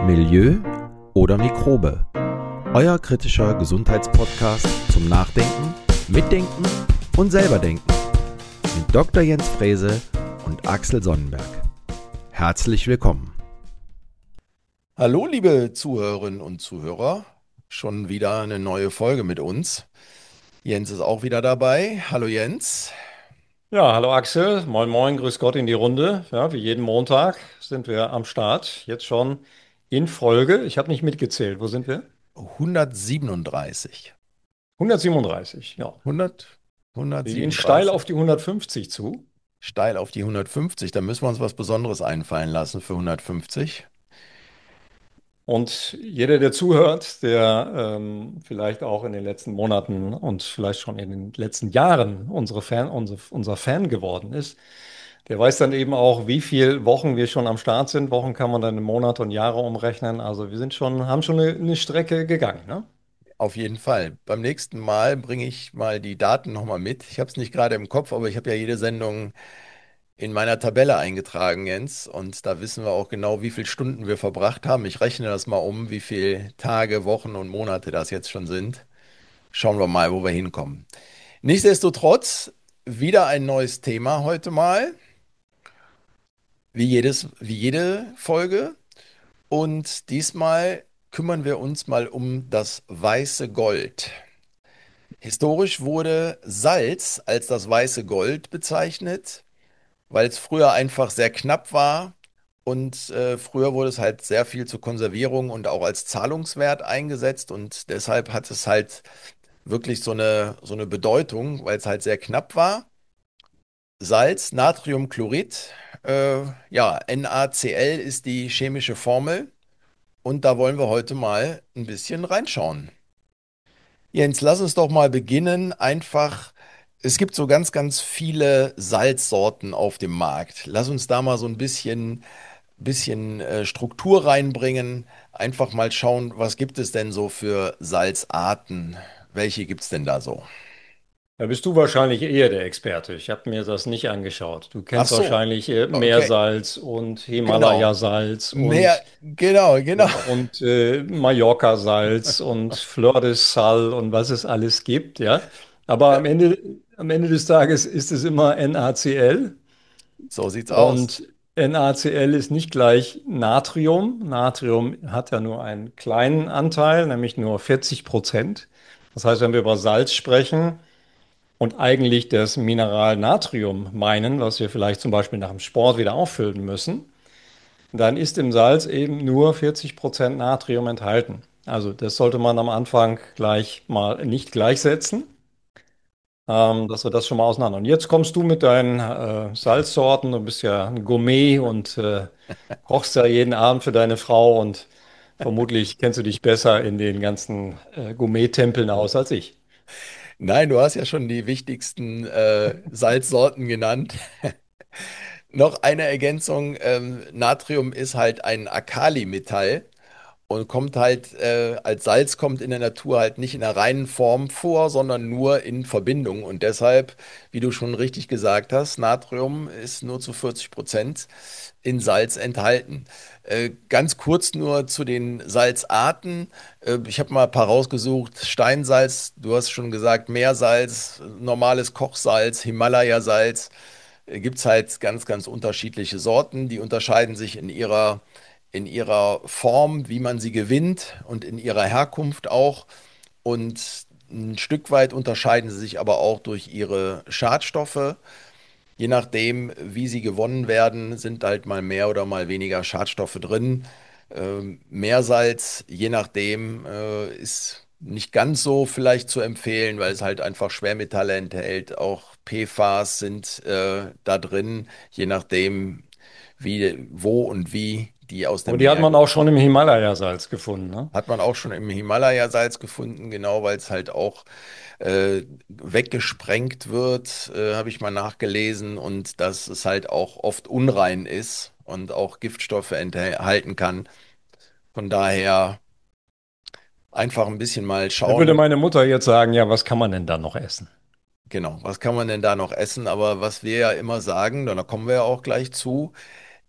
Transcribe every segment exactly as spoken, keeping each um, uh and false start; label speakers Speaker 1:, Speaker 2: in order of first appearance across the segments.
Speaker 1: Milieu oder Mikrobe. Euer kritischer Gesundheitspodcast zum Nachdenken, Mitdenken und selberdenken. Mit Doktor Jens Frese und Axel Sonnenberg. Herzlich willkommen.
Speaker 2: Hallo, liebe Zuhörerinnen und Zuhörer. Schon wieder eine neue Folge mit uns. Jens ist auch wieder dabei. Hallo Jens.
Speaker 3: Ja, hallo Axel, moin moin, grüß Gott in die Runde. Ja, wie jeden Montag sind wir am Start. Jetzt schon in Folge. Ich habe nicht mitgezählt. Wo sind wir?
Speaker 2: hundertsiebenunddreißig.
Speaker 3: hundertsiebenunddreißig, ja.
Speaker 2: hundert,
Speaker 3: Wir gehen steil
Speaker 2: hundertsiebenunddreißig.
Speaker 3: auf die hundertfünfzig zu.
Speaker 2: Steil auf die hundertfünfzig. Da müssen wir uns was Besonderes einfallen lassen für hundertfünfzig.
Speaker 3: Und jeder, der zuhört, der ähm, vielleicht auch in den letzten Monaten und vielleicht schon in den letzten Jahren unsere Fan, unser, unser Fan geworden ist, der weiß dann eben auch, wie viele Wochen wir schon am Start sind. Wochen kann man dann in Monate und Jahre umrechnen. Also wir sind schon, haben schon eine, eine Strecke gegangen, ne?
Speaker 2: Auf jeden Fall. Beim nächsten Mal bringe ich mal die Daten nochmal mit. Ich habe es nicht gerade im Kopf, aber ich habe ja jede Sendung in meiner Tabelle eingetragen, Jens. Und da wissen wir auch genau, wie viele Stunden wir verbracht haben. Ich rechne das mal um, wie viele Tage, Wochen und Monate das jetzt schon sind. Schauen wir mal, wo wir hinkommen. Nichtsdestotrotz, wieder ein neues Thema heute mal, wie jedes, wie jede Folge. Und diesmal kümmern wir uns mal um das weiße Gold. Historisch wurde Salz als das weiße Gold bezeichnet, weil es früher einfach sehr knapp war und äh, früher wurde es halt sehr viel zur Konservierung und auch als Zahlungswert eingesetzt und deshalb hat es halt wirklich so eine, so eine Bedeutung, weil es halt sehr knapp war. Salz, Natriumchlorid, äh, ja, NaCl ist die chemische Formel und da wollen wir heute mal ein bisschen reinschauen. Jens, lass uns doch mal beginnen. Einfach, es gibt so ganz, ganz viele Salzsorten auf dem Markt. Lass uns da mal so ein bisschen, bisschen äh, Struktur reinbringen. Einfach mal schauen, was gibt es denn so für Salzarten? Welche gibt es denn da so?
Speaker 3: Da bist du wahrscheinlich eher der Experte. Ich habe mir das nicht angeschaut. Du
Speaker 2: Ach
Speaker 3: kennst
Speaker 2: so,
Speaker 3: wahrscheinlich äh,
Speaker 2: okay,
Speaker 3: Meersalz und
Speaker 2: genau.
Speaker 3: Himalaya-Salz
Speaker 2: Mehr,
Speaker 3: und,
Speaker 2: genau, genau.
Speaker 3: ja, und äh, Mallorca-Salz und Fleur de Sal und was es alles gibt, ja. Aber
Speaker 2: Ja,
Speaker 3: am Ende, am Ende des Tages ist es immer NaCl
Speaker 2: so sieht's aus.
Speaker 3: und NaCl ist nicht gleich Natrium. Natrium hat ja nur einen kleinen Anteil, nämlich nur vierzig Prozent. Das heißt, wenn wir über Salz sprechen, und eigentlich das Mineral Natrium meinen, was wir vielleicht zum Beispiel nach dem Sport wieder auffüllen müssen, dann ist im Salz eben nur vierzig Prozent Natrium enthalten. Also das sollte man am Anfang gleich mal nicht gleichsetzen, ähm, dass wir das schon mal auseinander. Und jetzt kommst du mit deinen äh, Salzsorten, du bist ja ein Gourmet und äh, kochst ja jeden Abend für deine Frau und vermutlich kennst du dich besser in den ganzen äh, Gourmet-Tempeln aus als ich.
Speaker 2: Nein, du hast ja schon die wichtigsten äh, Salzsorten genannt. Noch eine Ergänzung, ähm, Natrium ist halt ein Alkalimetall und kommt halt äh, als Salz kommt in der Natur halt nicht in der reinen Form vor, sondern nur in Verbindung. Und deshalb, wie du schon richtig gesagt hast, Natrium ist nur zu vierzig Prozent in Salz enthalten. Äh, ganz kurz nur zu den Salzarten. Äh, ich habe mal ein paar rausgesucht. Steinsalz, du hast schon gesagt, Meersalz, normales Kochsalz, Himalaya-Salz. Gibt es halt ganz, ganz unterschiedliche Sorten. Die unterscheiden sich in ihrer, in ihrer Form, wie man sie gewinnt und in ihrer Herkunft auch. Und ein Stück weit unterscheiden sie sich aber auch durch ihre Schadstoffe. Je nachdem, wie sie gewonnen werden, sind halt mal mehr oder mal weniger Schadstoffe drin. Ähm, Meersalz, je nachdem, äh, ist nicht ganz so vielleicht zu empfehlen, weil es halt einfach Schwermetalle enthält. Auch P F A S sind äh, da drin, je nachdem, wie, wo und wie die aus
Speaker 3: Aber
Speaker 2: dem
Speaker 3: die hat
Speaker 2: Meer
Speaker 3: man auch
Speaker 2: gewonnen
Speaker 3: schon im Himalaya-Salz gefunden, ne?
Speaker 2: hat man auch schon im Himalaya-Salz gefunden, genau, weil es halt auch äh, weggesprengt wird, äh, habe ich mal nachgelesen, und dass es halt auch oft unrein ist und auch Giftstoffe enthalten kann. Von daher einfach ein bisschen mal
Speaker 3: Da würde
Speaker 2: schauen,
Speaker 3: meine Mutter jetzt sagen, ja, was kann man denn da noch essen?
Speaker 2: genau, was kann man denn da noch essen? Aber was wir ja immer sagen, da kommen wir ja auch gleich zu,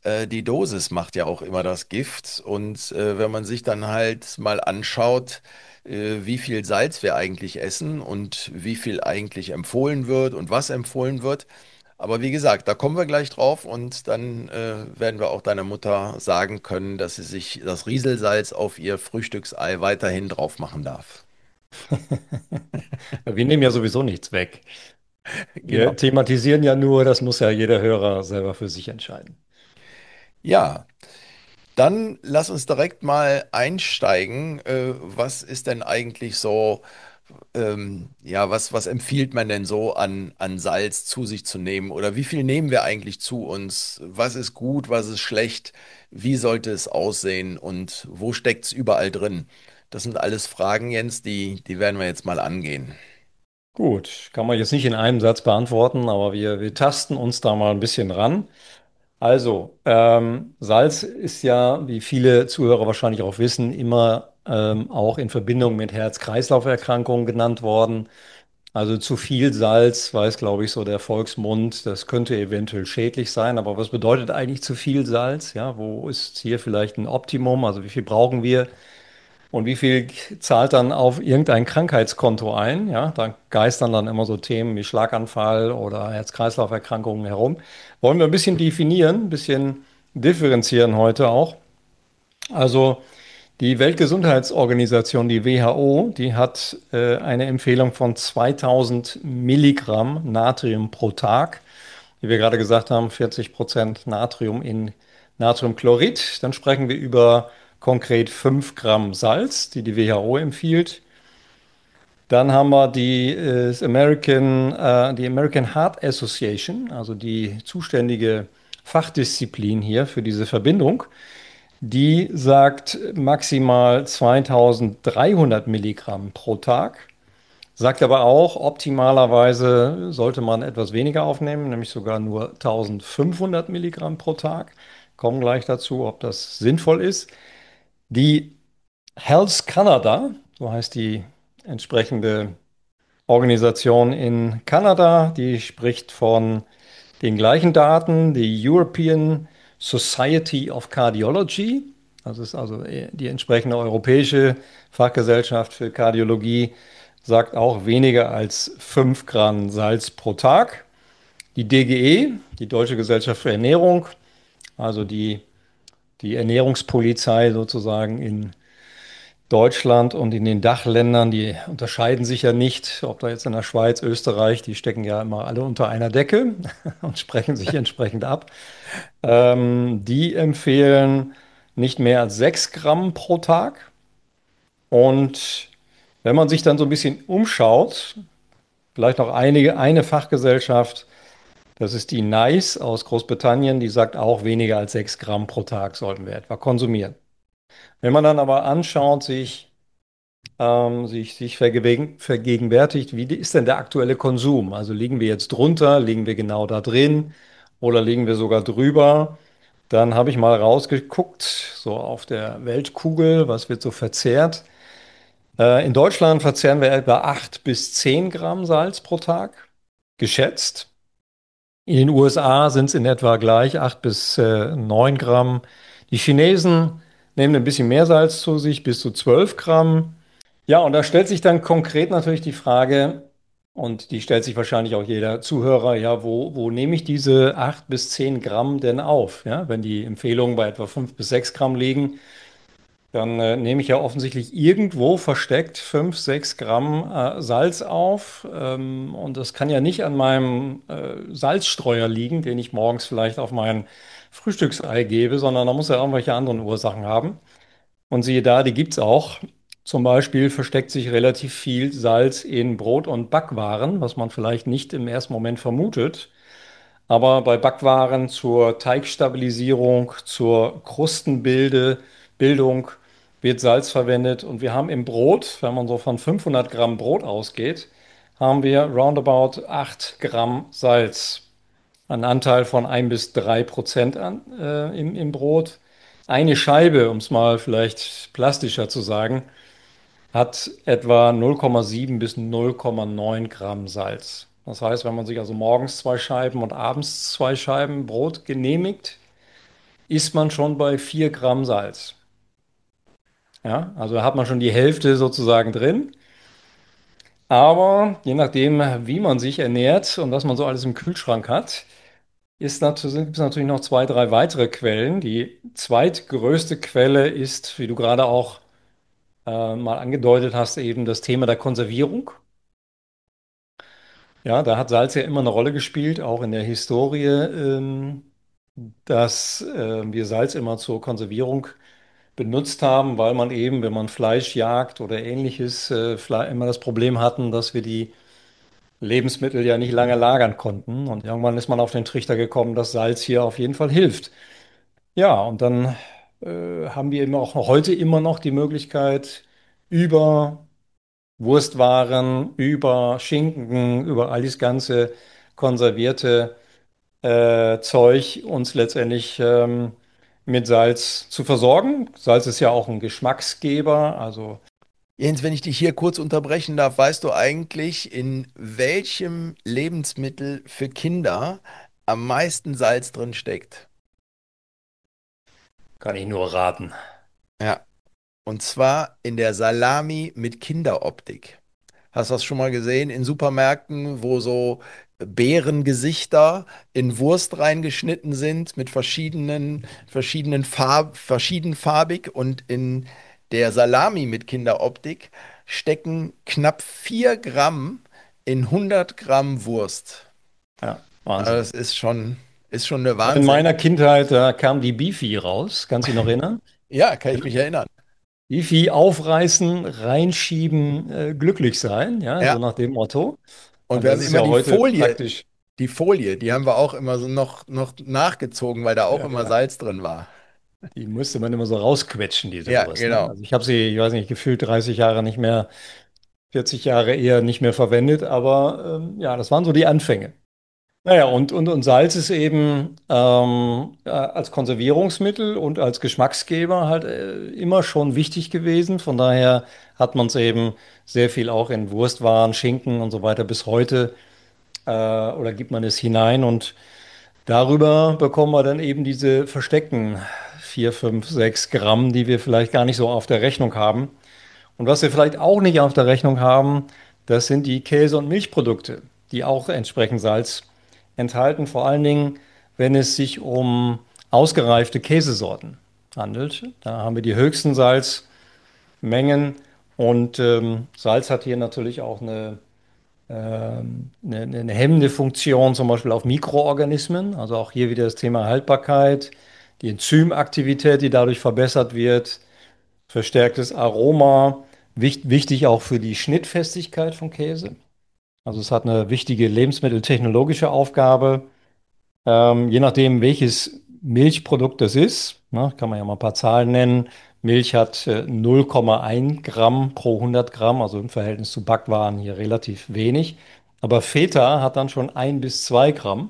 Speaker 2: äh, die Dosis macht ja auch immer das Gift. Und äh, wenn man sich dann halt mal anschaut, äh, wie viel Salz wir eigentlich essen und wie viel eigentlich empfohlen wird und was empfohlen wird. Aber wie gesagt, da kommen wir gleich drauf und dann äh, werden wir auch deiner Mutter sagen können, dass sie sich das Rieselsalz auf ihr Frühstücksei weiterhin drauf machen darf.
Speaker 3: Wir nehmen ja sowieso nichts weg. Wir
Speaker 2: Genau.
Speaker 3: thematisieren ja nur, das muss ja jeder Hörer selber für sich entscheiden.
Speaker 2: Ja, dann lass uns direkt mal einsteigen. Äh, was ist denn eigentlich so, ähm, ja, was, was empfiehlt man denn so an, an Salz zu sich zu nehmen? Oder wie viel nehmen wir eigentlich zu uns? Was ist gut, was ist schlecht? Wie sollte es aussehen und wo steckt es überall drin? Das sind alles Fragen, Jens, die, die werden wir jetzt mal angehen.
Speaker 3: Gut, kann man jetzt nicht in einem Satz beantworten, aber wir, wir tasten uns da mal ein bisschen ran. Also, ähm, Salz ist ja, wie viele Zuhörer wahrscheinlich auch wissen, immer ähm, auch in Verbindung mit Herz-Kreislauf-Erkrankungen genannt worden. Also zu viel Salz, weiß, glaube ich, so der Volksmund, das könnte eventuell schädlich sein. Aber was bedeutet eigentlich zu viel Salz? Ja, wo ist hier vielleicht ein Optimum? Also wie viel brauchen wir? Und wie viel zahlt dann auf irgendein Krankheitskonto ein? Ja, da geistern dann immer so Themen wie Schlaganfall oder Herz-Kreislauf-Erkrankungen herum. Wollen wir ein bisschen definieren, ein bisschen differenzieren heute auch. Also die Weltgesundheitsorganisation, die W H O, die hat äh, eine Empfehlung von zweitausend Milligramm Natrium pro Tag. Wie wir gerade gesagt haben, vierzig Prozent Natrium in Natriumchlorid. Dann sprechen wir über konkret fünf Gramm Salz, die die W H O empfiehlt. Dann haben wir die, äh, das American, äh, die American Heart Association, also die zuständige Fachdisziplin hier für diese Verbindung. Die sagt maximal zweitausenddreihundert Milligramm pro Tag. Sagt aber auch, optimalerweise sollte man etwas weniger aufnehmen, nämlich sogar nur eintausendfünfhundert Milligramm pro Tag. Kommen gleich dazu, ob das sinnvoll ist. Die Health Canada, so heißt die entsprechende Organisation in Kanada, die spricht von den gleichen Daten, die European Society of Cardiology, das ist also die entsprechende europäische Fachgesellschaft für Kardiologie, sagt auch weniger als fünf Gramm Salz pro Tag. Die D G E, die Deutsche Gesellschaft für Ernährung, also die, die Ernährungspolizei sozusagen in Deutschland und in den Dachländern, die unterscheiden sich ja nicht, ob da jetzt in der Schweiz, Österreich, die stecken ja immer alle unter einer Decke und sprechen sich entsprechend ab. Ähm, die empfehlen nicht mehr als sechs Gramm pro Tag. Und wenn man sich dann so ein bisschen umschaut, vielleicht noch einige, eine Fachgesellschaft, das ist die NICE aus Großbritannien, die sagt auch, weniger als sechs Gramm pro Tag sollten wir etwa konsumieren. Wenn man dann aber anschaut, sich ähm, sich, sich vergewegen- vergegenwärtigt, wie ist denn der aktuelle Konsum? Also liegen wir jetzt drunter, liegen wir genau da drin oder liegen wir sogar drüber? Dann habe ich mal rausgeguckt, so auf der Weltkugel, was wird so verzehrt. Äh, in Deutschland verzehren wir etwa acht bis zehn Gramm Salz pro Tag, geschätzt. In den U S A sind es in etwa gleich acht bis äh, neun Gramm. Die Chinesen nehmen ein bisschen mehr Salz zu sich, bis zu zwölf Gramm. Ja, und da stellt sich dann konkret natürlich die Frage, und die stellt sich wahrscheinlich auch jeder Zuhörer, ja, wo, wo nehme ich diese acht bis zehn Gramm denn auf? Ja, wenn die Empfehlungen bei etwa fünf bis sechs Gramm liegen, dann äh, nehme ich ja offensichtlich irgendwo versteckt fünf, sechs Gramm äh, Salz auf. Ähm, und das kann ja nicht an meinem äh, Salzstreuer liegen, den ich morgens vielleicht auf mein Frühstücksei gebe, sondern da muss ja irgendwelche anderen Ursachen haben. Und siehe da, die gibt es auch. Zum Beispiel versteckt sich relativ viel Salz in Brot- und Backwaren, was man vielleicht nicht im ersten Moment vermutet. Aber bei Backwaren zur Teigstabilisierung, zur Krustenbilde, Bildung wird Salz verwendet. Und wir haben im Brot, wenn man so von fünfhundert Gramm Brot ausgeht, haben wir roundabout acht Gramm Salz. Ein Anteil von ein bis drei Prozent an, äh, im, im Brot. Eine Scheibe, um es mal vielleicht plastischer zu sagen, hat etwa null Komma sieben bis null Komma neun Gramm Salz. Das heißt, wenn man sich also morgens zwei Scheiben und abends zwei Scheiben Brot genehmigt, ist man schon bei vier Gramm Salz. Ja, also da hat man schon die Hälfte sozusagen drin. Aber je nachdem, wie man sich ernährt und was man so alles im Kühlschrank hat, ist natürlich, gibt es natürlich noch zwei, drei weitere Quellen. Die zweitgrößte Quelle ist, wie du gerade auch äh, mal angedeutet hast, eben das Thema der Konservierung. Ja, da hat Salz ja immer eine Rolle gespielt, auch in der Historie, ähm, dass äh, wir Salz immer zur Konservierung benutzt haben, weil man eben, wenn man Fleisch jagt oder ähnliches, äh, Fle- immer das Problem hatten, dass wir die Lebensmittel ja nicht lange lagern konnten. Und irgendwann ist man auf den Trichter gekommen, dass Salz hier auf jeden Fall hilft. Ja, und dann äh, haben wir eben auch heute immer noch die Möglichkeit, über Wurstwaren, über Schinken, über all das ganze konservierte äh, Zeug uns letztendlich ähm, mit Salz zu versorgen. Salz ist ja auch ein Geschmacksgeber, also
Speaker 2: Jens, wenn ich dich hier kurz unterbrechen darf, weißt du eigentlich, in welchem Lebensmittel für Kinder am meisten Salz drin steckt?
Speaker 3: kann ich nur raten.
Speaker 2: Ja, und zwar in der Salami mit Kinderoptik. Hast du das schon mal gesehen in Supermärkten, wo so Bärengesichter in Wurst reingeschnitten sind mit verschiedenen, verschiedenen Farb, verschiedenfarbig, und in der Salami mit Kinderoptik stecken knapp vier Gramm in hundert Gramm Wurst.
Speaker 3: Ja,
Speaker 2: Also
Speaker 3: Wahnsinn.
Speaker 2: das ist schon, ist schon eine
Speaker 3: In
Speaker 2: Wahnsinn.
Speaker 3: meiner Kindheit, da kam die Beefy raus, kannst du dich noch erinnern?
Speaker 2: Ja, kann ich mich erinnern.
Speaker 3: Beefy aufreißen, reinschieben, äh, glücklich sein, ja, so
Speaker 2: Ja,
Speaker 3: nach dem Motto.
Speaker 2: und
Speaker 3: Und
Speaker 2: wir
Speaker 3: das
Speaker 2: haben
Speaker 3: ist
Speaker 2: immer
Speaker 3: ja
Speaker 2: die
Speaker 3: heute
Speaker 2: Folie,
Speaker 3: praktisch,
Speaker 2: die Folie, die haben wir auch immer so noch, noch nachgezogen, weil da auch
Speaker 3: ja,
Speaker 2: immer
Speaker 3: ja.
Speaker 2: Salz drin war.
Speaker 3: Die musste man immer so rausquetschen, diese
Speaker 2: Ja,
Speaker 3: Wurst. Ne?
Speaker 2: genau.
Speaker 3: Also ich habe sie, ich weiß nicht, gefühlt dreißig Jahre nicht mehr, vierzig Jahre eher nicht mehr verwendet, aber ähm, ja, das waren so die Anfänge. Naja, und, und, und Salz ist eben ähm, äh, als Konservierungsmittel und als Geschmacksgeber halt äh, immer schon wichtig gewesen. Von daher hat man es eben sehr viel auch in Wurstwaren, Schinken und so weiter bis heute äh, oder gibt man es hinein und darüber bekommen wir dann eben diese versteckten vier, fünf, sechs Gramm, die wir vielleicht gar nicht so auf der Rechnung haben. Und was wir vielleicht auch nicht auf der Rechnung haben, das sind die Käse- und Milchprodukte, die auch entsprechend Salz enthalten, vor allen Dingen, wenn es sich um ausgereifte Käsesorten handelt. Da haben wir die höchsten Salzmengen und ähm, Salz hat hier natürlich auch eine, ähm, eine, eine hemmende Funktion, zum Beispiel auf Mikroorganismen. Also auch hier wieder das Thema Haltbarkeit, die Enzymaktivität, die dadurch verbessert wird, verstärktes Aroma, wicht, wichtig auch für die Schnittfestigkeit von Käse. Also es hat eine wichtige lebensmitteltechnologische Aufgabe. Ähm, je nachdem, welches Milchprodukt das ist, ne, kann man ja mal ein paar Zahlen nennen. Milch hat äh, null Komma eins Gramm pro hundert Gramm, also im Verhältnis zu Backwaren hier relativ wenig. Aber Feta hat dann schon ein bis zwei Gramm.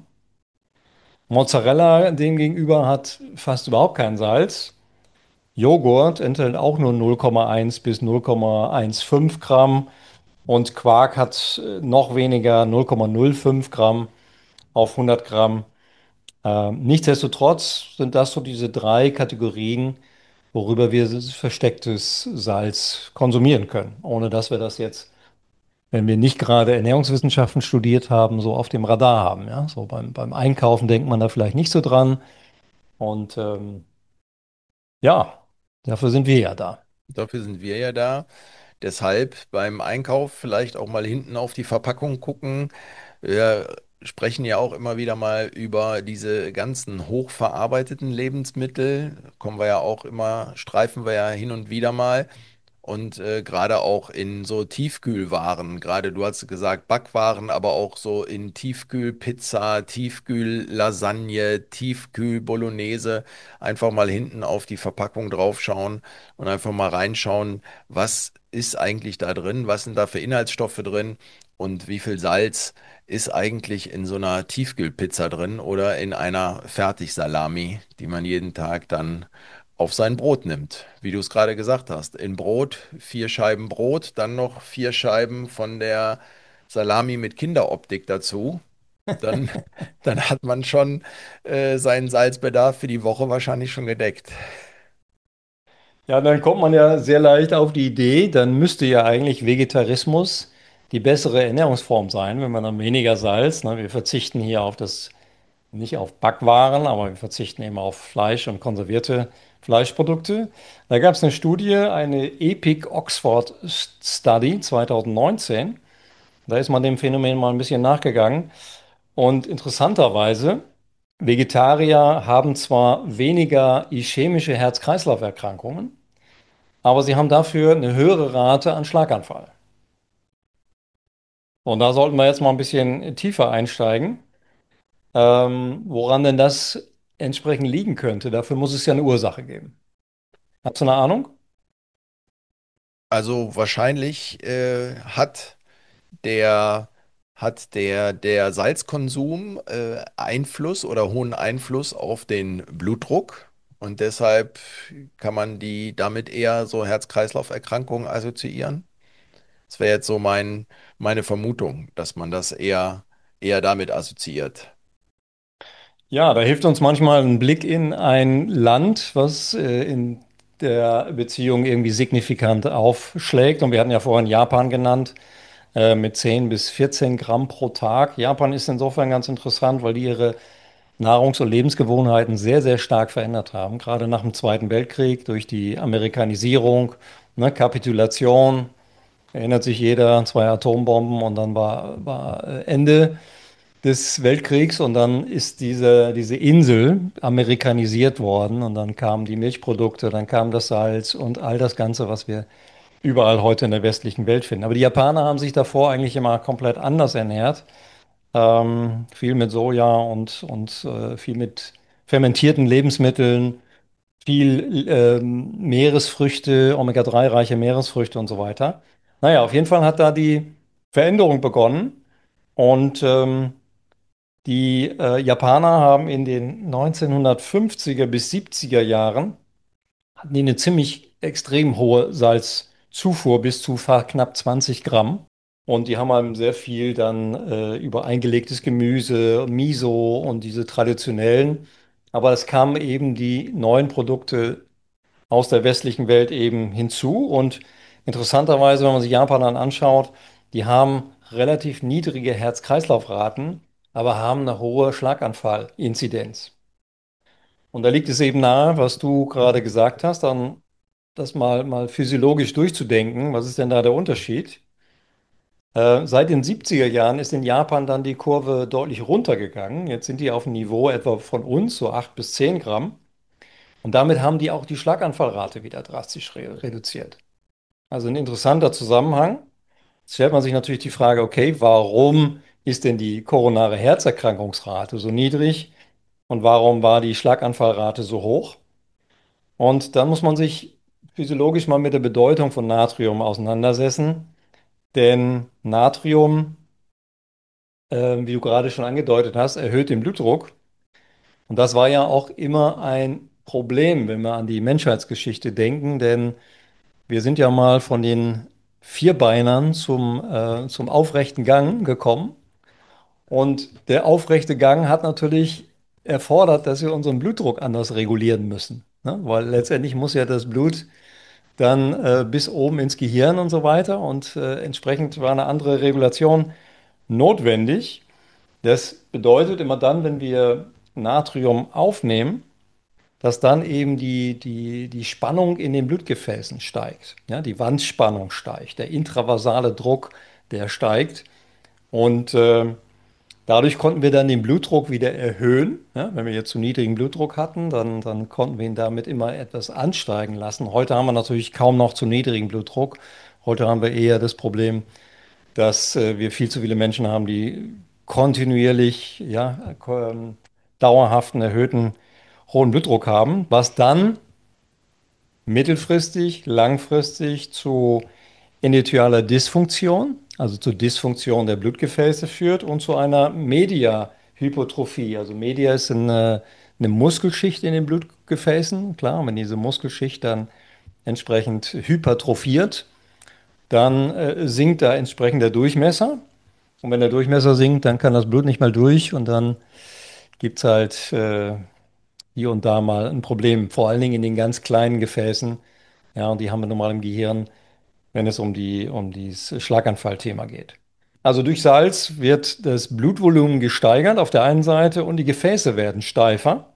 Speaker 3: Mozzarella demgegenüber hat fast überhaupt kein Salz. Joghurt enthält auch nur null Komma eins bis null Komma fünfzehn Gramm und Quark hat äh, noch weniger, null Komma null fünf Gramm auf hundert Gramm. Ähm, nichtsdestotrotz sind das so diese drei Kategorien, worüber wir s- verstecktes Salz konsumieren können, ohne dass wir das jetzt, wenn wir nicht gerade Ernährungswissenschaften studiert haben, so auf dem Radar haben. Ja? So beim, beim Einkaufen denkt man da vielleicht nicht so dran. Und ähm, ja, dafür sind wir ja da.
Speaker 2: Dafür sind wir ja da. Deshalb beim Einkauf vielleicht auch mal hinten auf die Verpackung gucken. Wir sprechen ja auch immer wieder mal über diese ganzen hochverarbeiteten Lebensmittel. Kommen wir ja auch immer, streifen wir ja hin und wieder mal. Und äh, gerade auch in so Tiefkühlwaren, gerade du hast gesagt Backwaren, aber auch so in Tiefkühlpizza, Tiefkühllasagne, Tiefkühl-Bolognese, einfach mal hinten auf die Verpackung draufschauen und einfach mal reinschauen, was ist eigentlich da drin, was sind da für Inhaltsstoffe drin und wie viel Salz ist eigentlich in so einer Tiefkühlpizza drin oder in einer Fertigsalami, die man jeden Tag dann auf sein Brot nimmt, wie du es gerade gesagt hast. In Brot vier Scheiben Brot, dann noch vier Scheiben von der Salami mit Kinderoptik dazu. Dann, dann hat man schon äh, seinen Salzbedarf für die Woche wahrscheinlich schon gedeckt.
Speaker 3: Ja, dann kommt man ja sehr leicht auf die Idee, dann müsste ja eigentlich Vegetarismus die bessere Ernährungsform sein, wenn man dann weniger Salz, ne, wir verzichten hier auf das, nicht auf Backwaren, aber wir verzichten eben auf Fleisch und konservierte Fleischprodukte. Da gab es eine Studie, eine EPIC Oxford Study zwanzig neunzehn. Da ist man dem Phänomen mal ein bisschen nachgegangen. Und interessanterweise, Vegetarier haben zwar weniger ischämische Herz-Kreislauf-Erkrankungen, aber sie haben dafür eine höhere Rate an Schlaganfall. Und da sollten wir jetzt mal ein bisschen tiefer einsteigen, ähm, woran denn das entsprechend liegen könnte. Dafür muss es ja eine Ursache geben. Hast du eine Ahnung?
Speaker 2: Also wahrscheinlich äh, hat der, hat der, der Salzkonsum äh, Einfluss oder hohen Einfluss auf den Blutdruck und deshalb kann man die damit eher so Herz-Kreislauf-Erkrankungen assoziieren. Das wäre jetzt so mein, meine Vermutung, dass man das eher, eher damit assoziiert.
Speaker 3: Ja, da hilft uns manchmal ein Blick in ein Land, was äh, in der Beziehung irgendwie signifikant aufschlägt. Und wir hatten ja vorhin Japan genannt, äh, mit zehn bis vierzehn Gramm pro Tag. Japan ist insofern ganz interessant, weil die ihre Nahrungs- und Lebensgewohnheiten sehr, sehr stark verändert haben. Gerade nach dem Zweiten Weltkrieg durch die Amerikanisierung, ne, Kapitulation, erinnert sich jeder, zwei Atombomben und dann war, war äh, Ende des Weltkriegs und dann ist diese, diese Insel amerikanisiert worden und dann kamen die Milchprodukte, dann kam das Salz und all das Ganze, was wir überall heute in der westlichen Welt finden. Aber die Japaner haben sich davor eigentlich immer komplett anders ernährt. Ähm, viel mit Soja und, und äh, viel mit fermentierten Lebensmitteln, viel ähm, Meeresfrüchte, Omega drei reiche Meeresfrüchte und so weiter. Naja, auf jeden Fall hat da die Veränderung begonnen und ähm, die äh, Japaner haben in den neunzehnhundertfünfziger bis siebziger Jahren hatten die eine ziemlich extrem hohe Salzzufuhr bis zu fast knapp zwanzig Gramm. Und die haben halt sehr viel dann äh, über eingelegtes Gemüse, Miso und diese traditionellen. Aber es kamen eben die neuen Produkte aus der westlichen Welt eben hinzu. Und interessanterweise, wenn man sich Japan dann anschaut, die haben relativ niedrige Herz-Kreislauf-Raten, aber haben eine hohe Schlaganfall-Inzidenz. Und da liegt es eben nahe, was du gerade gesagt hast, dann das mal, mal physiologisch durchzudenken. Was ist denn da der Unterschied? Äh, seit den siebziger Jahren ist in Japan dann die Kurve deutlich runtergegangen. Jetzt sind die auf dem Niveau etwa von uns, so acht bis zehn Gramm. Und damit haben die auch die Schlaganfallrate wieder drastisch re reduziert. Also ein interessanter Zusammenhang. Jetzt stellt man sich natürlich die Frage, okay, warum ist denn die koronare Herzerkrankungsrate so niedrig und warum war die Schlaganfallrate so hoch? Und dann muss man sich physiologisch mal mit der Bedeutung von Natrium auseinandersetzen, denn Natrium, äh, wie du gerade schon angedeutet hast, erhöht den Blutdruck. Und das war ja auch immer ein Problem, wenn wir an die Menschheitsgeschichte denken, denn wir sind ja mal von den Vierbeinern zum, äh, zum aufrechten Gang gekommen. Und der aufrechte Gang hat natürlich erfordert, dass wir unseren Blutdruck anders regulieren müssen. Ne? Weil letztendlich muss ja das Blut dann äh, bis oben ins Gehirn und so weiter. Und äh, entsprechend war eine andere Regulation notwendig. Das bedeutet immer dann, wenn wir Natrium aufnehmen, dass dann eben die, die, die Spannung in den Blutgefäßen steigt. Ja, die Wandspannung steigt, der intravasale Druck, der steigt. Und äh, dadurch konnten wir dann den Blutdruck wieder erhöhen. Ja, wenn wir jetzt zu niedrigen Blutdruck hatten, dann, dann konnten wir ihn damit immer etwas ansteigen lassen. Heute haben wir natürlich kaum noch zu niedrigen Blutdruck. Heute haben wir eher das Problem, dass äh, wir viel zu viele Menschen haben, die kontinuierlich, ja, ähm, dauerhaften erhöhten hohen Blutdruck haben, was dann mittelfristig, langfristig zu endothelialer Dysfunktion, also zur Dysfunktion der Blutgefäße führt und zu einer Mediahypertrophie. Also Media ist eine, eine Muskelschicht in den Blutgefäßen. Klar, wenn diese Muskelschicht dann entsprechend hypertrophiert, dann äh, sinkt da entsprechend der Durchmesser. Und wenn der Durchmesser sinkt, dann kann das Blut nicht mal durch und dann gibt es halt äh, hier und da mal ein Problem, vor allen Dingen in den ganz kleinen Gefäßen. Ja, und die haben wir normal im Gehirn, wenn es um die, um dieses Schlaganfallthema geht. Also durch Salz wird das Blutvolumen gesteigert auf der einen Seite und die Gefäße werden steifer.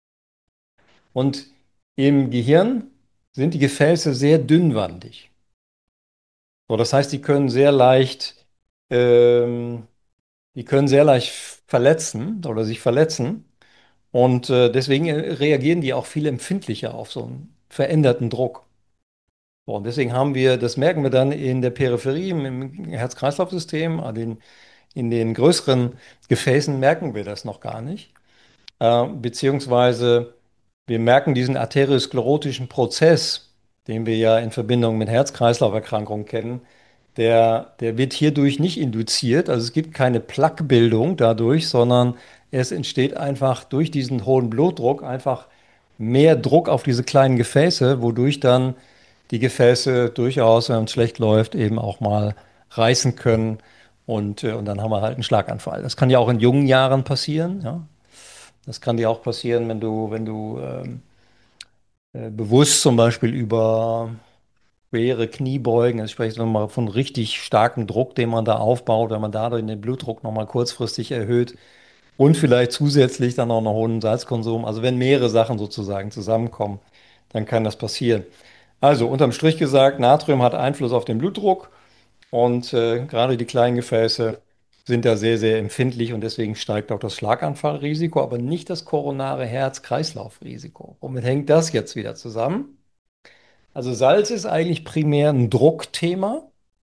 Speaker 3: Und im Gehirn sind die Gefäße sehr dünnwandig. So, das heißt, die können sehr leicht, ähm, die können sehr leicht verletzen oder sich verletzen. Und äh, deswegen äh, reagieren die auch viel empfindlicher auf so einen veränderten Druck. So, und deswegen haben wir, das merken wir dann in der Peripherie, im im Herz-Kreislauf-System, an den, in den größeren Gefäßen merken wir das noch gar nicht. Äh, beziehungsweise wir merken diesen arteriosklerotischen Prozess, den wir ja in Verbindung mit Herz-Kreislauf-Erkrankungen kennen, der, der wird hierdurch nicht induziert. Also es gibt keine Plaquebildung dadurch, sondern es entsteht einfach durch diesen hohen Blutdruck einfach mehr Druck auf diese kleinen Gefäße, wodurch dann die Gefäße durchaus, wenn es schlecht läuft, eben auch mal reißen können. Und, äh, und dann haben wir halt einen Schlaganfall. Das kann ja auch in jungen Jahren passieren. Ja? Das kann dir auch passieren, wenn du, wenn du ähm, äh, bewusst zum Beispiel über schwere Kniebeugen, also ich spreche nochmal von richtig starkem Druck, den man da aufbaut, wenn man dadurch den Blutdruck nochmal kurzfristig erhöht und vielleicht zusätzlich dann auch noch hohen Salzkonsum. Also wenn mehrere Sachen sozusagen zusammenkommen, dann kann das passieren. Also unterm Strich gesagt, Natrium hat Einfluss auf den Blutdruck und äh, gerade die kleinen Gefäße sind da sehr, sehr empfindlich und deswegen steigt auch das Schlaganfallrisiko, aber nicht das koronare Herz-Kreislauf-Risiko. Womit hängt das jetzt wieder zusammen? Also Salz ist eigentlich primär ein Druckthema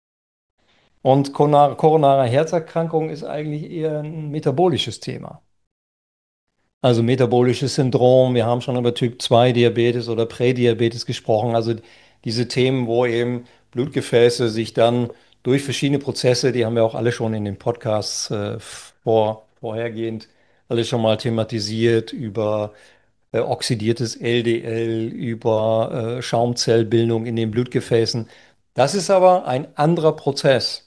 Speaker 3: und koronare, koronare Herzerkrankung ist eigentlich eher ein metabolisches Thema. Also metabolisches Syndrom, wir haben schon über Typ zwei Diabetes oder Prädiabetes gesprochen, also diese Themen, wo eben Blutgefäße sich dann durch verschiedene Prozesse, die haben wir auch alle schon in den Podcasts äh, vor, vorhergehend alle schon mal thematisiert, über äh, oxidiertes L D L, über äh, Schaumzellbildung in den Blutgefäßen. Das ist aber ein anderer Prozess.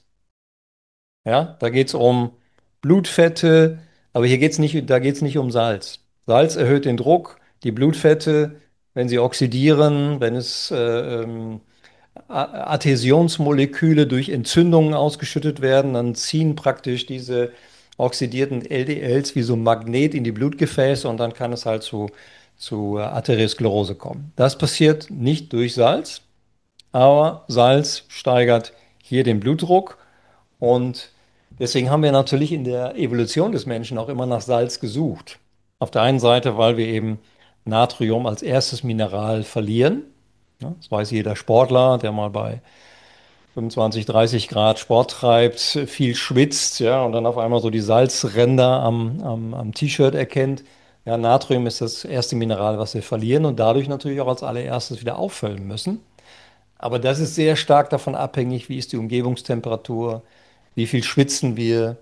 Speaker 3: Ja, da geht es um Blutfette, aber hier geht's nicht, da geht es nicht um Salz. Salz erhöht den Druck, die Blutfette, wenn sie oxidieren, wenn es äh, ähm, A- Adhäsionsmoleküle durch Entzündungen ausgeschüttet werden, dann ziehen praktisch diese oxidierten L D Ls wie so ein Magnet in die Blutgefäße und dann kann es halt zu, zu äh, Arteriosklerose kommen. Das passiert nicht durch Salz, aber Salz steigert hier den Blutdruck und deswegen haben wir natürlich in der Evolution des Menschen auch immer nach Salz gesucht. Auf der einen Seite, weil wir eben Natrium als erstes Mineral verlieren. Ja, das weiß jeder Sportler, der mal bei fünfundzwanzig, dreißig Grad Sport treibt, viel schwitzt, ja, und dann auf einmal so die Salzränder am, am, am T-Shirt erkennt. Ja, Natrium ist das erste Mineral, was wir verlieren und dadurch natürlich auch als allererstes wieder auffüllen müssen. Aber das ist sehr stark davon abhängig, wie ist die Umgebungstemperatur, wie viel schwitzen wir.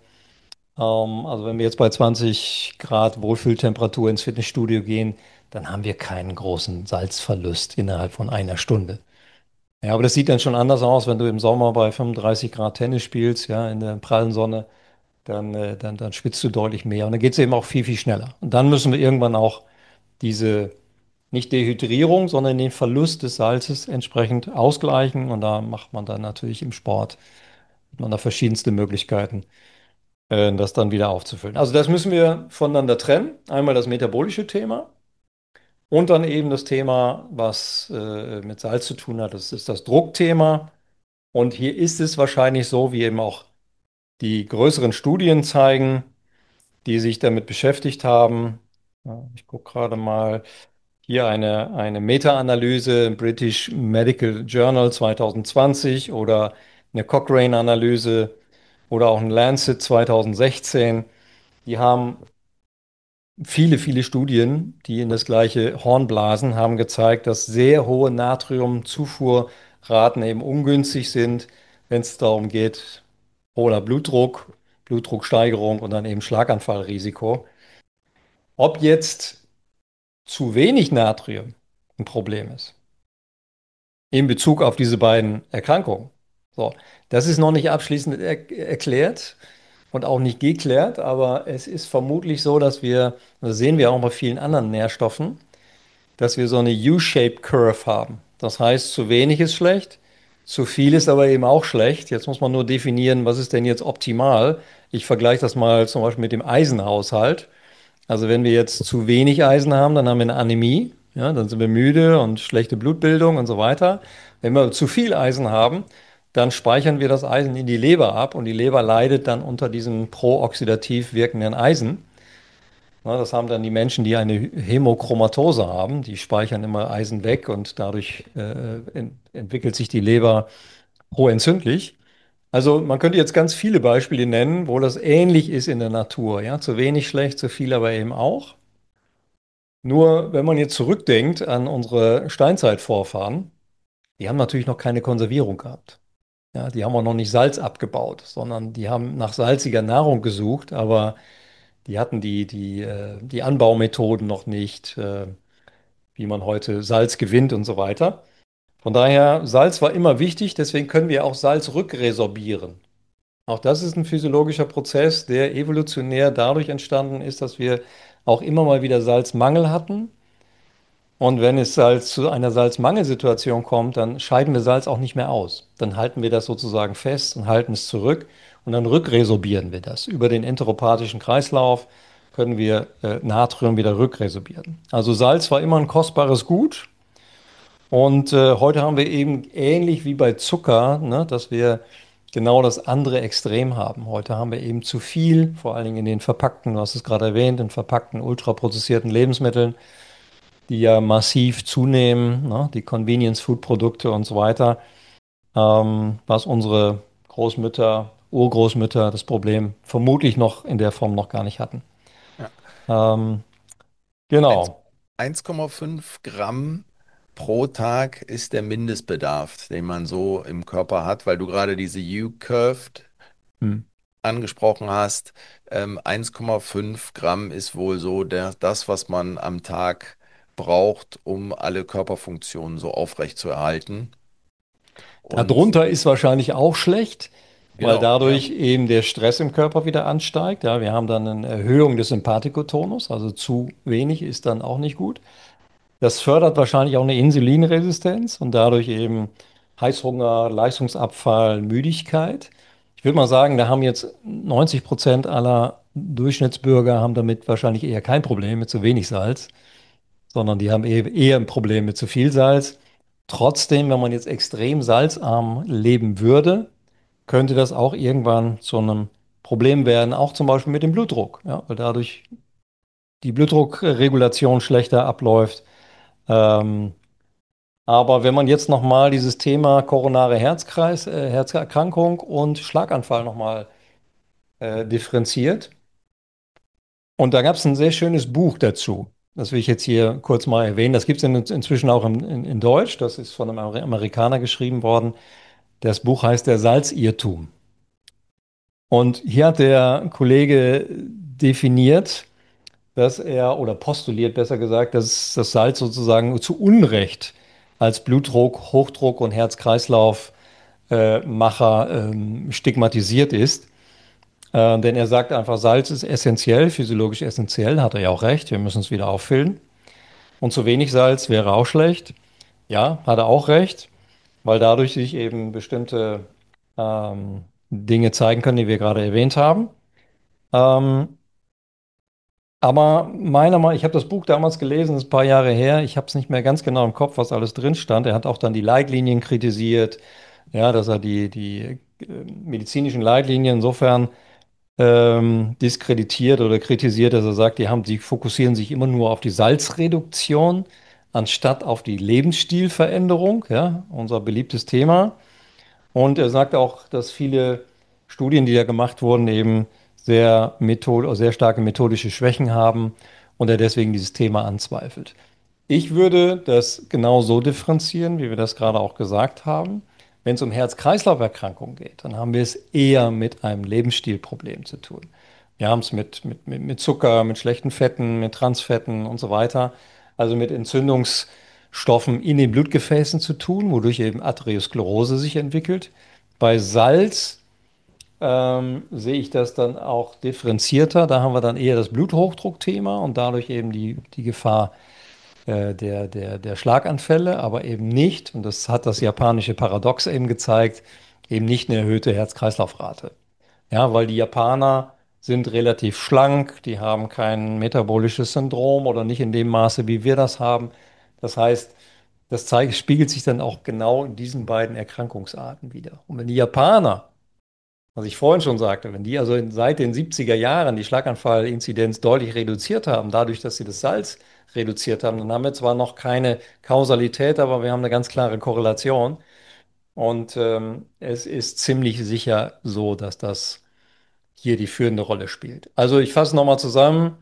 Speaker 3: Ähm, also wenn wir jetzt bei zwanzig Grad Wohlfühltemperatur ins Fitnessstudio gehen, dann haben wir keinen großen Salzverlust innerhalb von einer Stunde. Ja, aber das sieht dann schon anders aus, wenn du im Sommer bei fünfunddreißig Grad Tennis spielst, ja, in der prallen Sonne, dann, äh, dann, dann schwitzt du deutlich mehr. Und dann geht es eben auch viel, viel schneller. Und dann müssen wir irgendwann auch diese, nicht Dehydrierung, sondern den Verlust des Salzes entsprechend ausgleichen. Und da macht man dann natürlich im Sport, hat man da verschiedenste Möglichkeiten, äh, das dann wieder aufzufüllen. Also das müssen wir voneinander trennen. Einmal das metabolische Thema. Und dann eben das Thema, was äh, mit Salz zu tun hat, das ist das Druckthema. Und hier ist es wahrscheinlich so, wie eben auch die größeren Studien zeigen, die sich damit beschäftigt haben. Ja, ich gucke gerade mal hier eine, eine Meta-Analyse im British Medical Journal zwanzig zwanzig oder eine Cochrane-Analyse oder auch ein Lancet zwanzig sechzehn. Die haben viele, viele Studien, die in das gleiche Horn blasen, haben gezeigt, dass sehr hohe Natriumzufuhrraten eben ungünstig sind, wenn es darum geht, hoher Blutdruck, Blutdrucksteigerung und dann eben Schlaganfallrisiko. Ob jetzt zu wenig Natrium ein Problem ist in Bezug auf diese beiden Erkrankungen. So, das ist noch nicht abschließend er erklärt. und auch nicht geklärt, aber es ist vermutlich so, dass wir, das sehen wir auch bei vielen anderen Nährstoffen, dass wir so eine U-Shaped Curve haben. Das heißt, zu wenig ist schlecht, zu viel ist aber eben auch schlecht. Jetzt muss man nur definieren, was ist denn jetzt optimal. Ich vergleiche das mal zum Beispiel mit dem Eisenhaushalt. Also wenn wir jetzt zu wenig Eisen haben, dann haben wir eine Anämie, ja, dann sind wir müde und schlechte Blutbildung und so weiter. Wenn wir zu viel Eisen haben, dann speichern wir das Eisen in die Leber ab und die Leber leidet dann unter diesem prooxidativ wirkenden Eisen. Ja, das haben dann die Menschen, die eine Hämochromatose haben, die speichern immer Eisen weg und dadurch äh, ent entwickelt sich die Leber proentzündlich. Also man könnte jetzt ganz viele Beispiele nennen, wo das ähnlich ist in der Natur. Ja, zu wenig schlecht, zu viel aber eben auch. Nur wenn man jetzt zurückdenkt an unsere Steinzeitvorfahren, die haben natürlich noch keine Konservierung gehabt. Ja, die haben auch noch nicht Salz abgebaut, sondern die haben nach salziger Nahrung gesucht, aber die hatten die, die, äh, die Anbaumethoden noch nicht, äh, wie man heute Salz gewinnt und so weiter. Von daher, Salz war immer wichtig, deswegen können wir auch Salz rückresorbieren. Auch das ist ein physiologischer Prozess, der evolutionär dadurch entstanden ist, dass wir auch immer mal wieder Salzmangel hatten. Und wenn es Salz zu einer Salzmangelsituation kommt, dann scheiden wir Salz auch nicht mehr aus. Dann halten wir das sozusagen fest und halten es zurück und dann rückresorbieren wir das. Über den enteropathischen Kreislauf können wir äh, Natrium wieder rückresorbieren. Also Salz war immer ein kostbares Gut. Und äh, heute haben wir eben ähnlich wie bei Zucker, ne, dass wir genau das andere Extrem haben. Heute haben wir eben zu viel, vor allen Dingen in den verpackten, du hast es gerade erwähnt, in verpackten, ultraprozessierten Lebensmitteln, die ja massiv zunehmen, ne, die Convenience-Food-Produkte und so weiter, ähm, was unsere Großmütter, Urgroßmütter das Problem vermutlich noch in der Form noch gar nicht hatten.
Speaker 2: Ja.
Speaker 3: Ähm,
Speaker 2: Eins-
Speaker 3: genau.
Speaker 2: eins Komma fünf Gramm pro Tag ist der Mindestbedarf, den man so im Körper hat, weil du gerade diese U-Curved
Speaker 3: Hm.
Speaker 2: angesprochen hast. Ähm, eins Komma fünf Gramm ist wohl so der, das, was man am Tag braucht, um alle Körperfunktionen so aufrecht zu erhalten. Und
Speaker 3: Darunter ist wahrscheinlich auch schlecht, weil
Speaker 2: genau, ja,
Speaker 3: dadurch eben der Stress im Körper wieder ansteigt. Ja, wir haben dann eine Erhöhung des Sympathikotonus, also zu wenig ist dann auch nicht gut. Das fördert wahrscheinlich auch eine Insulinresistenz und dadurch eben Heißhunger, Leistungsabfall, Müdigkeit. Ich würde mal sagen, da haben jetzt neunzig Prozent aller Durchschnittsbürger haben damit wahrscheinlich eher kein Problem mit zu wenig Salz, sondern die haben eher eher ein Problem mit zu viel Salz. Trotzdem, wenn man jetzt extrem salzarm leben würde, könnte das auch irgendwann zu einem Problem werden, auch zum Beispiel mit dem Blutdruck, ja, weil dadurch die Blutdruckregulation schlechter abläuft. Ähm, aber wenn man jetzt nochmal dieses Thema koronare Herzkreis, äh, Herzerkrankung und Schlaganfall nochmal äh, differenziert, und da gab es ein sehr schönes Buch dazu. Das will ich jetzt hier kurz mal erwähnen. Das gibt es in, inzwischen auch in, in, in Deutsch. Das ist von einem Amer- Amerikaner geschrieben worden. Das Buch heißt Der Salzirrtum. Und hier hat der Kollege definiert, dass er, oder postuliert besser gesagt, dass das Salz sozusagen zu Unrecht als Blutdruck, Hochdruck und Herz-Kreislauf äh, Macher ähm, stigmatisiert ist. Äh, denn er sagt einfach, Salz ist essentiell, physiologisch essentiell, hat er ja auch recht, wir müssen es wieder auffüllen. Und zu wenig Salz wäre auch schlecht. Ja, hat er auch recht, weil dadurch sich eben bestimmte ähm, Dinge zeigen können, die wir gerade erwähnt haben. Ähm, aber meiner Meinung, ich habe das Buch damals gelesen, das ist ein paar Jahre her. Ich habe es nicht mehr ganz genau im Kopf, was alles drin stand. Er hat auch dann die Leitlinien kritisiert, ja, dass er die, die äh, medizinischen Leitlinien insofern ähm, diskreditiert oder kritisiert, dass er sagt, die haben, die fokussieren sich immer nur auf die Salzreduktion anstatt auf die Lebensstilveränderung, ja, unser beliebtes Thema. Und er sagt auch, dass viele Studien, die da gemacht wurden, eben sehr, Method sehr starke methodische Schwächen haben und er deswegen dieses Thema anzweifelt. Ich würde das genau so differenzieren, wie wir das gerade auch gesagt haben. Wenn es um Herz-Kreislauf-Erkrankungen geht, dann haben wir es eher mit einem Lebensstilproblem zu tun. Wir haben es mit, mit, mit, mit Zucker, mit schlechten Fetten, mit Transfetten und so weiter, also mit Entzündungsstoffen in den Blutgefäßen zu tun, wodurch eben Arteriosklerose sich entwickelt. Bei Salz ähm, sehe ich das dann auch differenzierter. Da haben wir dann eher das Bluthochdruckthema und dadurch eben die, die Gefahr äh, der, der, der Schlaganfälle, aber eben nicht, und das hat das japanische Paradox eben gezeigt, eben nicht eine erhöhte Herz-Kreislauf-Rate. Ja, weil die Japaner sind relativ schlank, die haben kein metabolisches Syndrom oder nicht in dem Maße, wie wir das haben. Das heißt, das zeigt, spiegelt sich dann auch genau in diesen beiden Erkrankungsarten wieder. Und wenn die Japaner, was ich vorhin schon sagte, wenn die also in, seit den siebziger Jahren die Schlaganfallinzidenz deutlich reduziert haben, dadurch, dass sie das Salz reduziert haben, dann haben wir zwar noch keine Kausalität, aber wir haben eine ganz klare Korrelation. Und ähm, es ist ziemlich sicher so, dass das hier die führende Rolle spielt. Also ich fasse nochmal zusammen.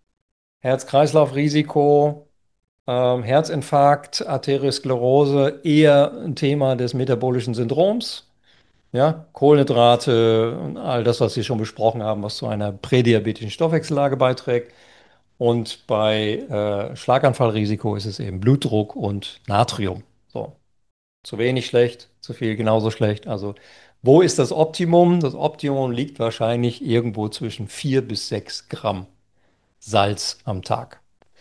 Speaker 3: Herz-Kreislauf-Risiko, ähm, Herzinfarkt, Arteriosklerose, eher ein Thema des metabolischen Syndroms. Ja, Kohlenhydrate und all das, was Sie schon besprochen haben, was zu einer prädiabetischen Stoffwechsellage beiträgt. Und bei äh, Schlaganfallrisiko ist es eben Blutdruck und Natrium. So, zu wenig schlecht, zu viel genauso schlecht. Also, wo ist das Optimum? Das Optimum liegt wahrscheinlich irgendwo zwischen vier bis sechs Gramm Salz am Tag.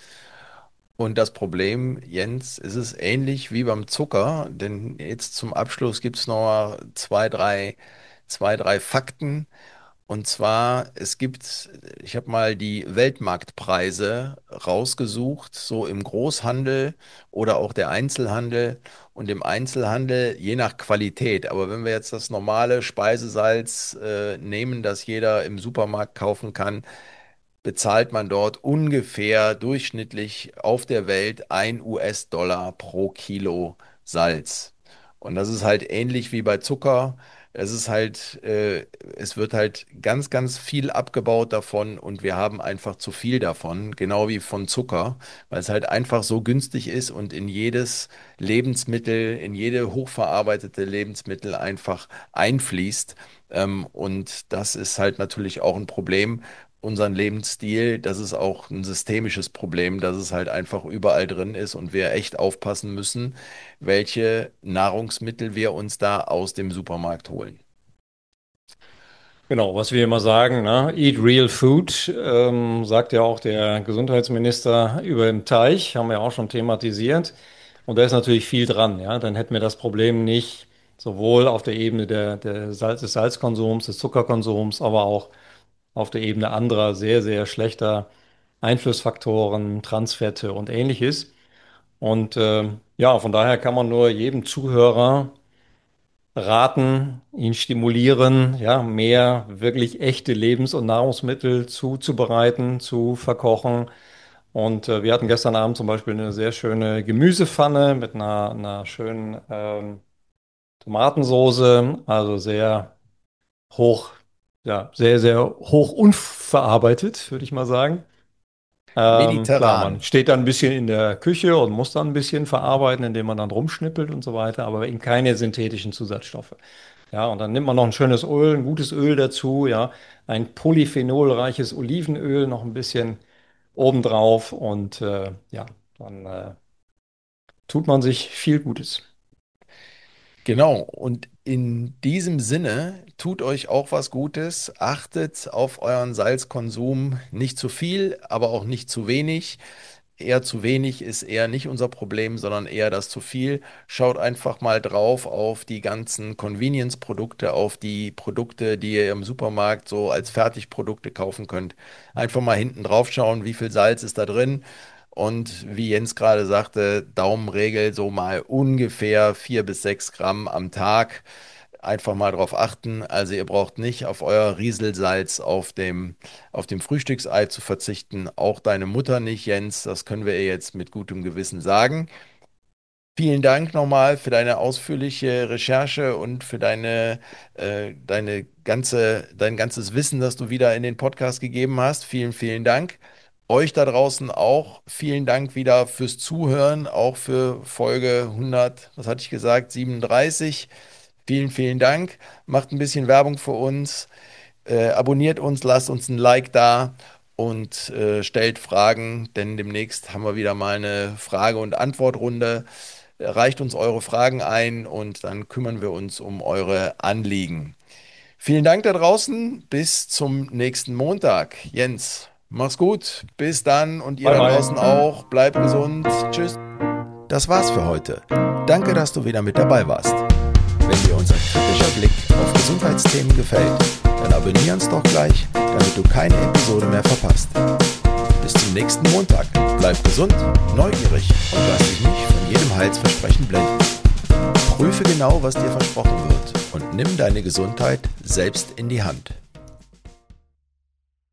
Speaker 2: Und das Problem, Jens, ist es ähnlich wie beim Zucker, denn jetzt zum Abschluss gibt es noch mal zwei, drei, zwei, drei Fakten. Und zwar, es gibt, ich habe mal die Weltmarktpreise rausgesucht, so im Großhandel oder auch der Einzelhandel. Und im Einzelhandel je nach Qualität. Aber wenn wir jetzt das normale Speisesalz äh, nehmen, das jeder im Supermarkt kaufen kann, bezahlt man dort ungefähr durchschnittlich auf der Welt ein U S-Dollar pro Kilo Salz. Und das ist halt ähnlich wie bei Zucker. Es ist halt, äh, es wird halt ganz, ganz viel abgebaut davon und wir haben einfach zu viel davon, genau wie von Zucker, weil es halt einfach so günstig ist und in jedes Lebensmittel, in jede hochverarbeitete Lebensmittel einfach einfließt. Ähm, und das ist halt natürlich auch ein Problem, unseren Lebensstil. Das ist auch ein systemisches Problem, dass es halt einfach überall drin ist und wir echt aufpassen müssen, welche Nahrungsmittel wir uns da aus dem Supermarkt holen.
Speaker 3: Genau, was wir immer sagen, ne? Eat real food, ähm, sagt ja auch der Gesundheitsminister über dem Teich, haben wir auch schon thematisiert. Und da ist natürlich viel dran, ja. Dann hätten wir das Problem nicht sowohl auf der Ebene der, der Salz, des Salzkonsums, des Zuckerkonsums, aber auch auf der Ebene anderer sehr, sehr schlechter Einflussfaktoren, Transfette und ähnliches. Und ähm, ja, von daher kann man nur jedem Zuhörer raten, ihn stimulieren, ja, mehr wirklich echte Lebens- und Nahrungsmittel zuzubereiten, zu verkochen. Und äh, wir hatten gestern Abend zum Beispiel eine sehr schöne Gemüsepfanne mit einer, einer schönen ähm, Tomatensoße, also sehr hoch, ja, sehr, sehr hoch unverarbeitet, würde ich mal sagen. Ähm, klar, man
Speaker 2: Mediterran.
Speaker 3: steht dann ein bisschen in der Küche und muss dann ein bisschen verarbeiten, indem man dann rumschnippelt und so weiter, aber eben keine synthetischen Zusatzstoffe. Ja, und dann nimmt man noch ein schönes Öl, ein gutes Öl dazu, ja, ein polyphenolreiches Olivenöl noch ein bisschen obendrauf und äh, ja, dann äh, tut man sich viel Gutes.
Speaker 2: Genau, und in diesem Sinne, tut euch auch was Gutes, achtet auf euren Salzkonsum, nicht zu viel, aber auch nicht zu wenig. Eher zu wenig ist eher nicht unser Problem, sondern eher das zu viel. Schaut einfach mal drauf auf die ganzen Convenience-Produkte, auf die Produkte, die ihr im Supermarkt so als Fertigprodukte kaufen könnt. Einfach mal hinten drauf schauen, wie viel Salz ist da drin. Und wie Jens gerade sagte, Daumenregel so mal ungefähr vier bis sechs Gramm am Tag. Einfach mal drauf achten. Also ihr braucht nicht auf euer Rieselsalz auf dem, auf dem Frühstücksei zu verzichten. Auch deine Mutter nicht, Jens. Das können wir ihr jetzt mit gutem Gewissen sagen. Vielen Dank nochmal für deine ausführliche Recherche und für deine, äh, deine ganze, dein ganzes Wissen, das du wieder in den Podcast gegeben hast. Vielen, vielen Dank. Euch da draußen auch vielen Dank wieder fürs Zuhören, auch für Folge hundert, was hatte ich gesagt, siebenunddreißig. Vielen, vielen Dank. Macht ein bisschen Werbung für uns. Äh, abonniert uns, lasst uns ein Like da und äh, stellt Fragen, denn demnächst haben wir wieder mal eine Frage- und Antwortrunde. Reicht uns eure Fragen ein und dann kümmern wir uns um eure Anliegen. Vielen Dank da draußen. Bis zum nächsten Montag. Jens, mach's gut. Bis dann und ihr
Speaker 3: Bye,
Speaker 2: da
Speaker 3: bye.
Speaker 2: draußen auch. Bleibt gesund. Tschüss. Das war's für heute. Danke, dass du wieder mit dabei warst. Wenn dir unser kritischer Blick auf Gesundheitsthemen gefällt, dann abonnier uns doch gleich, damit du keine Episode mehr verpasst. Bis zum nächsten Montag. Bleib gesund, neugierig und lass dich nicht von jedem Heilsversprechen blenden. Prüfe genau, was dir versprochen wird und nimm deine Gesundheit selbst in die Hand.